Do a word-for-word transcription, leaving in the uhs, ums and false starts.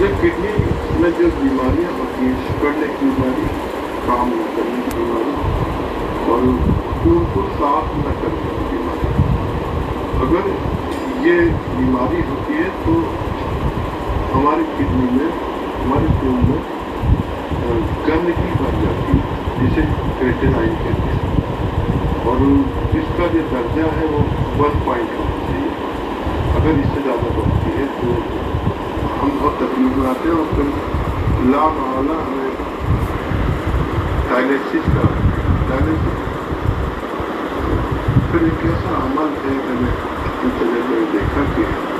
ये किडनी में जो बीमारियाँ होती हैं, सिकुड़ने की बीमारी, काम न करने की बीमारी और खून को साफ न करने की बीमारी, अगर ये बीमारी होती है तो हमारी किडनी में, हमारे खून में गंदगी बढ़ जाती है, जिसे क्रिएटिनाइन कहते हैं, और इसका जो दर्जा है वो वन पॉइंट होना चाहिए। अगर इससे ज़्यादा बढ़ती है तो हम बहुत तकलीफ में आते हैं और फिर ला माला हमें डायलिसिस का डायलिसिस फिर एक ऐसा अमल है, मैंने अपने चले में देखा कि